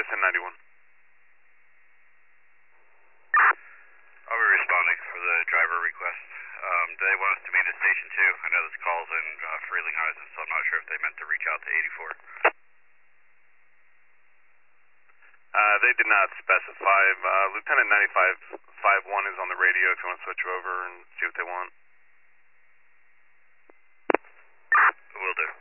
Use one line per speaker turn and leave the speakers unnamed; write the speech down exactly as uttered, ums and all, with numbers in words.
ten ninety-one.
I'll be responding for the driver request. Um, do they want us to meet at Station two? I know this call's in uh, Frelinghuysen, so I'm not sure if they meant to reach out to eighty-four.
Uh, they did not specify. Uh, Lieutenant ninety-five five one is on the radio if you want to switch over and see what they want.
Will do.